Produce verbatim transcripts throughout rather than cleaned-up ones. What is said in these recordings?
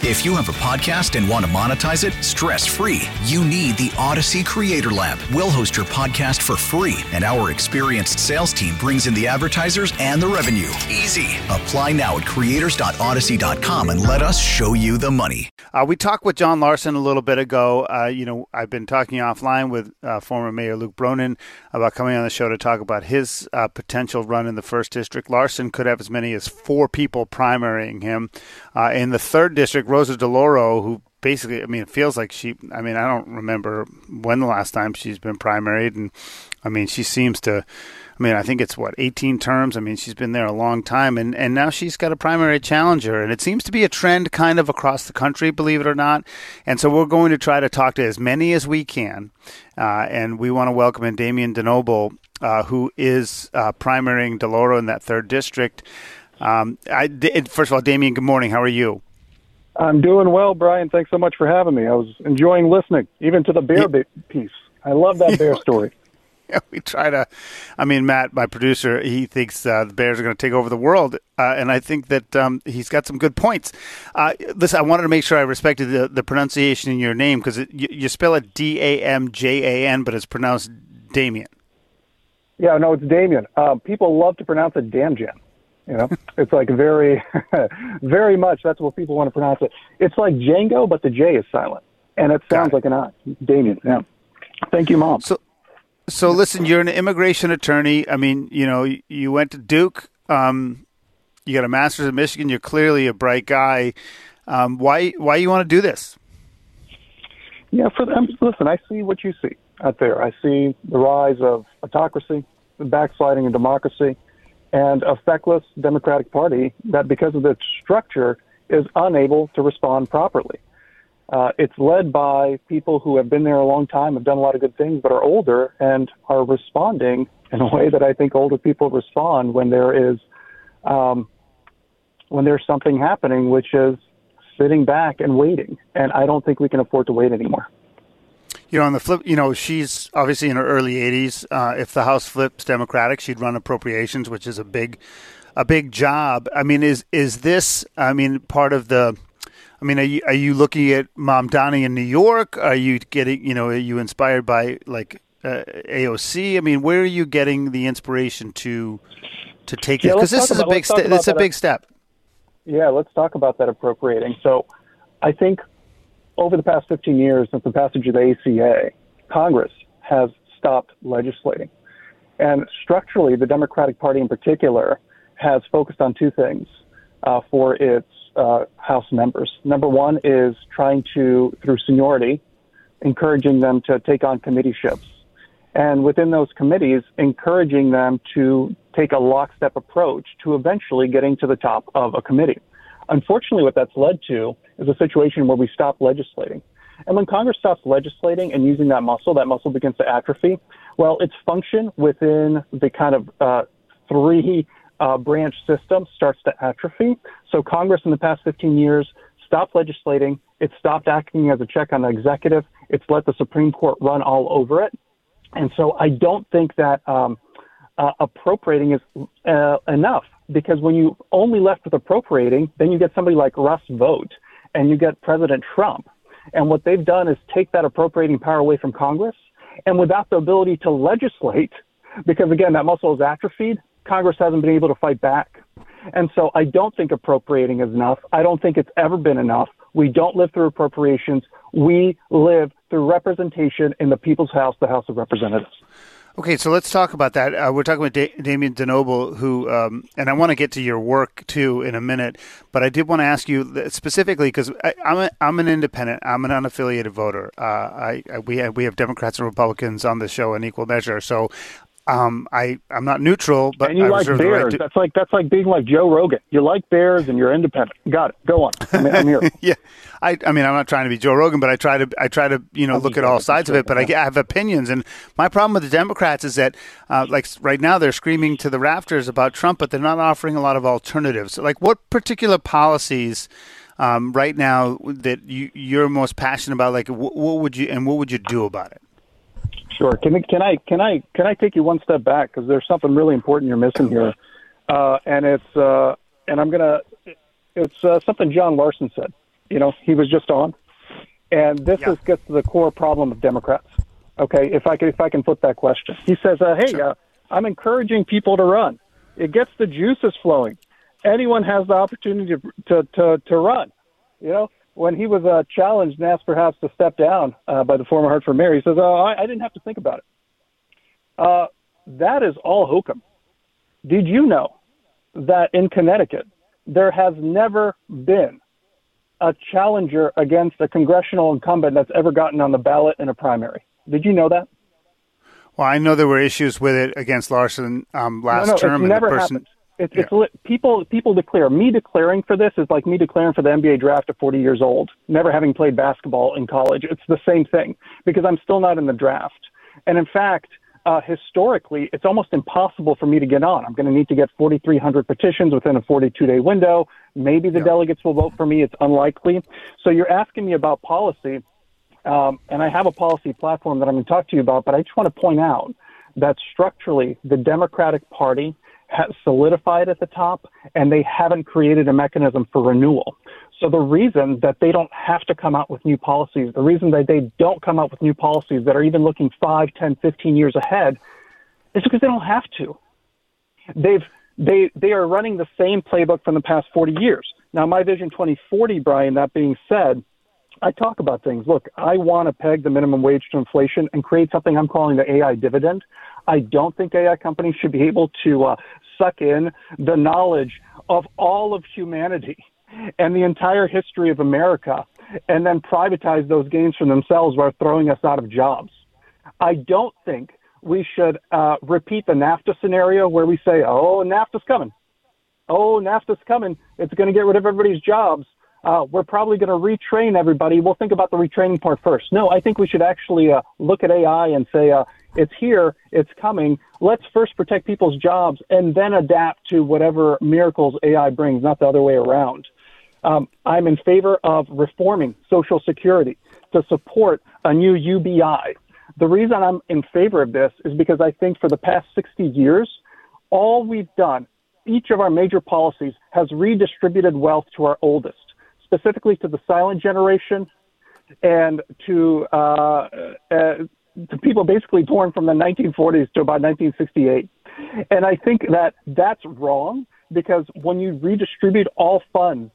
If you have a podcast and want to monetize it stress-free, you need the Odyssey Creator Lab. We'll host your podcast for free, and our experienced sales team brings in the advertisers and the revenue. Easy. Apply now at creators dot odyssey dot com and let us show you the money. Uh, we talked with John Larson a little bit ago. Uh, you know, I've been talking offline with uh, former Mayor Luke Bronin about coming on the show to talk about his uh, potential run in the first district. Larson could have as many as four people primarying him. Uh, in the third district, Rosa DeLauro, who basically, I mean, it feels like she, I mean, I don't remember when the last time she's been primaried. And I mean, she seems to, I mean, I think it's what, eighteen terms. I mean, she's been there a long time, and, and now she's got a primary challenger. And it seems to be a trend kind of across the country, believe it or not. And so we're going to try to talk to as many as we can. Uh, and we want to welcome in Damian DeNoble, uh, who is uh, primarying DeLauro in that third district. Um, I, first of all, Damian, good morning. How are you? I'm doing well, Brian. Thanks so much for having me. I was enjoying listening, even to the bear yeah. piece. I love that bear story. Yeah, we try to, I mean, Matt, my producer, he thinks uh, the Bears are going to take over the world, uh, and I think that um, he's got some good points. Uh, listen, I wanted to make sure I respected the, the pronunciation in your name, because you, you spell it D A M J A N, but it's pronounced Damian. Yeah, no, it's Damian. Uh, people love to pronounce it Damjan. You know, it's like very, very much, that's what people want to pronounce it. It's like Django, but the J is silent, and it sounds it. like an I. Damian, yeah. Thank you, Mom. So, so listen, you're an immigration attorney. I mean, you know, you went to Duke. Um, you got a master's in Michigan. You're clearly a bright guy. Um, why, why you want to do this? Yeah, for them, listen, I see what you see out there. I see the rise of autocracy, the backsliding in democracy, and a feckless Democratic Party that, because of its structure, is unable to respond properly. Uh, it's led by people who have been there a long time, have done a lot of good things, but are older and are responding in a way that I think older people respond when there is, um, when there's something happening, which is sitting back and waiting. And I don't think we can afford to wait anymore. You know, on the flip, you know, she's obviously in her early eighties. Uh, if the House flips Democratic, she'd run appropriations, which is a big, a big job. I mean, is is this? I mean, part of the. I mean, are you are you looking at Mom Donnie in New York? Are you getting, you know, are you inspired by like uh, A O C? I mean, where are you getting the inspiration to to take this? Yeah, because this is about, a big step. It's a big step. Yeah, let's talk about that appropriating. So, I think. Over the past fifteen years, since the passage of the A C A, Congress has stopped legislating. And structurally, the Democratic Party in particular has focused on two things uh, for its uh, House members. Number one is trying to, through seniority, encouraging them to take on committeeships. And within those committees, encouraging them to take a lockstep approach to eventually getting to the top of a committee. Unfortunately, what that's led to is a situation where we stop legislating. And when Congress stops legislating and using that muscle, that muscle begins to atrophy. Well, its function within the kind of uh, three uh, branch system starts to atrophy. So Congress in the past fifteen years stopped legislating. It stopped acting as a check on the executive. It's let the Supreme Court run all over it. And so I don't think that um, uh, appropriating is uh, enough. Because when you only left with appropriating, then you get somebody like Russ Vought and you get President Trump. And what they've done is take that appropriating power away from Congress. And without the ability to legislate, because, again, that muscle is atrophied, Congress hasn't been able to fight back. And so I don't think appropriating is enough. I don't think it's ever been enough. We don't live through appropriations. We live through representation in the People's House, the House of Representatives. Okay, so let's talk about that. Uh, we're talking with da- Damian DeNoble, who, um, and I want to get to your work too in a minute, but I did want to ask you specifically because I'm a, I'm an independent, I'm an unaffiliated voter. Uh, I, I we have we have Democrats and Republicans on the show in equal measure, so um, I I'm not neutral, but and you I like reserve bears. the right to- That's like that's like being like Joe Rogan. You like bears and you're independent. Got it. Go on. I'm, I'm here. yeah, I I mean I'm not trying to be Joe Rogan, but I try to I try to you know look at all sides of it. But I, I have opinions, and my problem with the Democrats is that uh, like right now they're screaming to the rafters about Trump, but they're not offering a lot of alternatives. Like what particular policies um, right now that you you're most passionate about? Like what, what would you and what would you do about it? Sure. Can, can I can I can I take you one step back because there's something really important you're missing here, uh, and it's uh, and I'm gonna it's uh, something John Larson said you know, he was just on. And this yeah. is, gets to the core problem of Democrats. Okay, if I can, if I can flip that question. He says, uh, hey, sure. uh, I'm encouraging people to run. It gets the juices flowing. Anyone has the opportunity to to, to, to run. You know, when he was uh, challenged and asked perhaps to step down uh, by the former Hartford mayor, he says, oh, I, I didn't have to think about it. Uh, that is all hokum. Did you know that in Connecticut, there has never been a challenger against a congressional incumbent that's ever gotten on the ballot in a primary? Did you know that? Well, I know there were issues with it against Larson um, last no, no, term. It's never and the person, happened. It's, yeah. it's people. People declare. Me declaring for this is like me declaring for the N B A draft at forty years old, never having played basketball in college. It's the same thing because I'm still not in the draft. And in fact, uh, historically, it's almost impossible for me to get on. I'm going to need to get forty-three hundred petitions within a forty-two day window. Maybe the yeah. delegates will vote for me. It's unlikely. So you're asking me about policy. Um, and I have a policy platform that I'm going to talk to you about, but I just want to point out that structurally the Democratic Party has solidified at the top, and they haven't created a mechanism for renewal. So the reason that they don't have to come out with new policies, the reason that they don't come out with new policies that are even looking five, ten, fifteen years ahead is because they don't have to. They've they they are running the same playbook from the past forty years. Now, my Vision twenty forty, Brian, that being said, I talk about things. Look, I want to peg the minimum wage to inflation and create something I'm calling the A I dividend. I don't think A I companies should be able to uh, suck in the knowledge of all of humanity and the entire history of America and then privatize those gains for themselves while throwing us out of jobs. I don't think we should uh, repeat the NAFTA scenario where we say, oh, NAFTA's coming. Oh, NAFTA's coming. It's going to get rid of everybody's jobs. Uh, we're probably going to retrain everybody. We'll think about the retraining part first. No, I think we should actually uh, look at A I and say, uh, it's here, it's coming. Let's first protect people's jobs and then adapt to whatever miracles A I brings, not the other way around. Um, I'm in favor of reforming Social Security to support a new U B I. The reason I'm in favor of this is because I think for the past sixty years, all we've done, each of our major policies has redistributed wealth to our oldest, specifically to the silent generation and to, uh, uh, to people basically born from the nineteen forties to about nineteen sixty-eight. And I think that that's wrong because when you redistribute all funds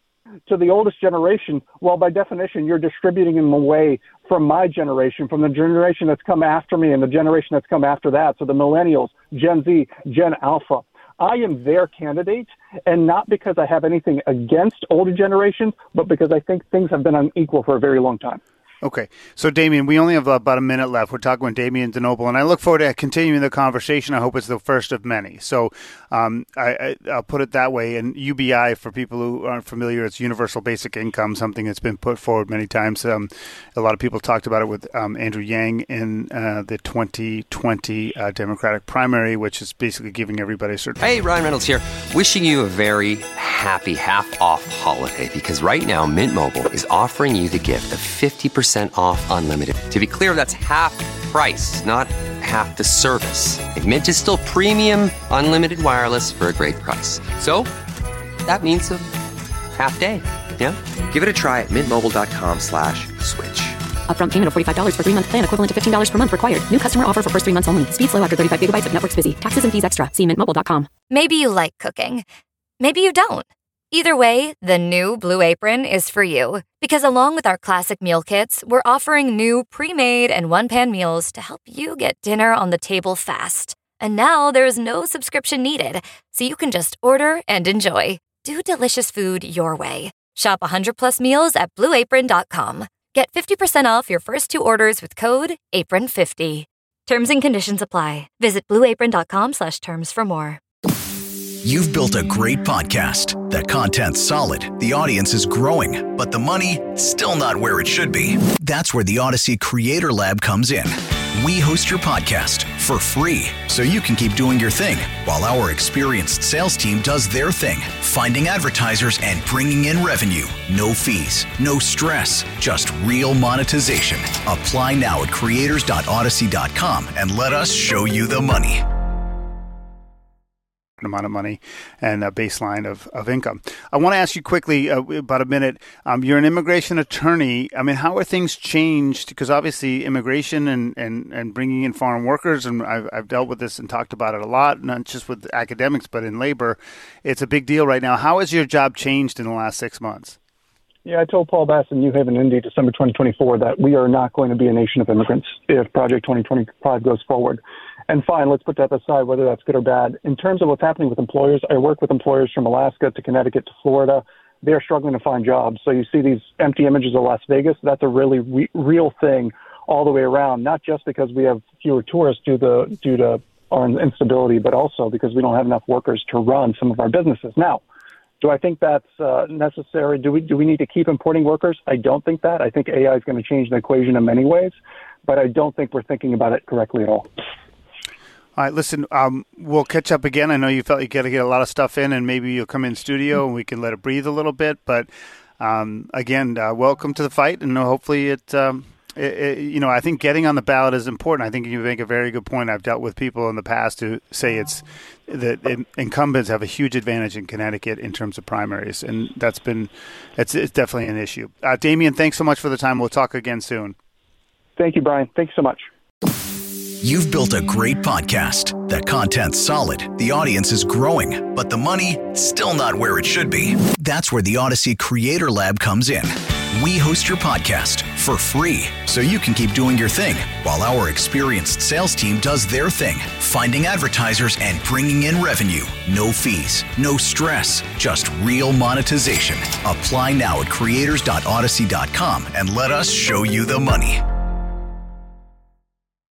to the oldest generation, well, by definition, you're distributing them away from my generation, from the generation that's come after me and the generation that's come after that. So the millennials, Gen Z, Gen Alpha. I am their candidate, and not because I have anything against older generations, but because I think things have been unequal for a very long time. Okay. So, Damien, we only have about a minute left. We're talking with Damien DeNoble, and I look forward to continuing the conversation. I hope it's the first of many. So um, I, I, I'll put it that way. And U B I, for people who aren't familiar, it's Universal Basic Income, something that's been put forward many times. Um, a lot of people talked about it with um, Andrew Yang in uh, the twenty twenty uh, Democratic primary, which is basically giving everybody a certain... Hey, Ryan Reynolds here. Wishing you a very happy half-off holiday, because right now Mint Mobile is offering you the gift of fifty percent off unlimited. To be clear, that's half price, not half the service. And Mint is still premium unlimited wireless for a great price. So that means a half day. Yeah? Give it a try at mintmobile.com slash switch. Upfront payment of forty-five dollars for three-month plan equivalent to fifteen dollars per month required. New customer offer for first three months only. Speed slow after thirty-five gigabytes if network's busy. Taxes and fees extra. See mint mobile dot com. Maybe you like cooking. Maybe you don't. Either way, the new Blue Apron is for you. Because along with our classic meal kits, we're offering new pre-made and one-pan meals to help you get dinner on the table fast. And now there's no subscription needed, so you can just order and enjoy. Do delicious food your way. Shop one hundred plus meals at blue apron dot com. Get fifty percent off your first two orders with code apron fifty. Terms and conditions apply. Visit blue apron dot com slash terms for more. You've built a great podcast. The content's solid, the audience is growing, but the money, still not where it should be. That's where the Odyssey Creator Lab comes in. We host your podcast for free, so you can keep doing your thing, while our experienced sales team does their thing, finding advertisers and bringing in revenue. No fees, no stress, just real monetization. Apply now at creators dot odyssey dot com and let us show you the money. amount of money and a baseline of, of income. I want to ask you quickly, uh, about a minute, um, you're an immigration attorney. I mean, how are things changed? Because obviously immigration and, and, and bringing in foreign workers, and I've, I've dealt with this and talked about it a lot, not just with academics, but in labor, it's a big deal right now. How has your job changed in the last six months? Yeah, I told Paul Bass in New Haven, Indy, December twenty twenty-four, that we are not going to be a nation of immigrants if Project twenty twenty-five goes forward. And fine, let's put that aside, whether that's good or bad. In terms of what's happening with employers, I work with employers from Alaska to Connecticut to Florida. They're struggling to find jobs. So you see these empty images of Las Vegas. That's a really re- real thing all the way around, not just because we have fewer tourists due to, due to our instability, but also because we don't have enough workers to run some of our businesses. Now, do I think that's uh, necessary? Do we do we need to keep importing workers? I don't think that. I think A I is going to change the equation in many ways, but I don't think we're thinking about it correctly at all. All right, listen, um, we'll catch up again. I know you felt you got to get a lot of stuff in, and maybe you'll come in studio and we can let it breathe a little bit. But um, again, uh, welcome to the fight, and hopefully it, um, it, it, you know, I think getting on the ballot is important. I think you make a very good point. I've dealt with people in the past who say it's that incumbents have a huge advantage in Connecticut in terms of primaries, and that's been it's, it's definitely an issue. Uh, Damian, thanks so much for the time. We'll talk again soon. Thank you, Brian. Thank you so much. You've built a great podcast. The content's solid, the audience is growing, but the money still not where it should be. That's where the Odyssey Creator Lab comes in. We host your podcast for free so you can keep doing your thing while our experienced sales team does their thing, finding advertisers and bringing in revenue. No fees, no stress, just real monetization. Apply now at creators dot odyssey dot com and let us show you the money.